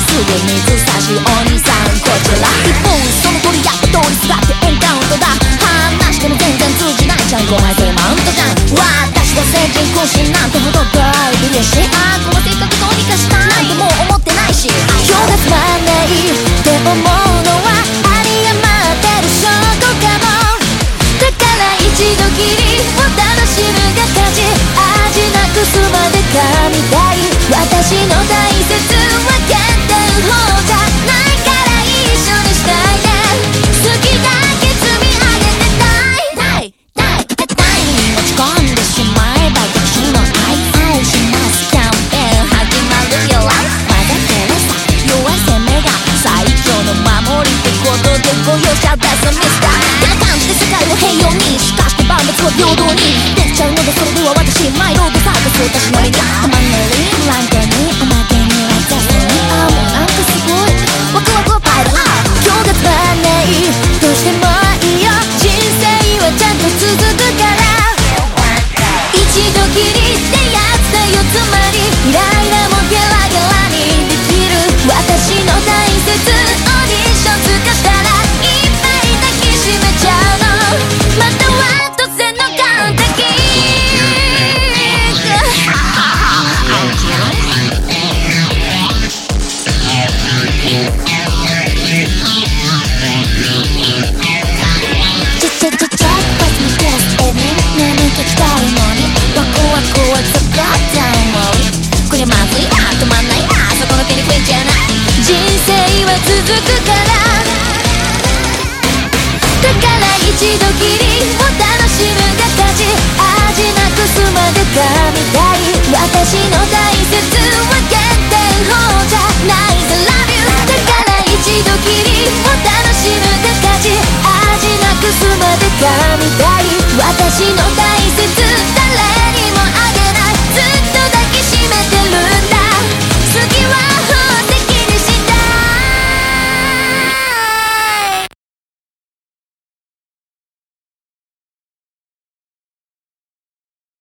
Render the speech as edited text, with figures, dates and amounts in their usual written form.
すぐ水差しお兄さんこちら一方その鳥やっぱ通りすがってエンカウントだ話しても全然通じないじゃん5枚それマウントじゃん私は先人君子なんてほど遠い嬉しいこの性格どうにかしたいなんてもう思ってないし今日がつまんないって思うのは有り余ってる証拠かもだから一度きりを楽しむが勝ち味なくすまで噛み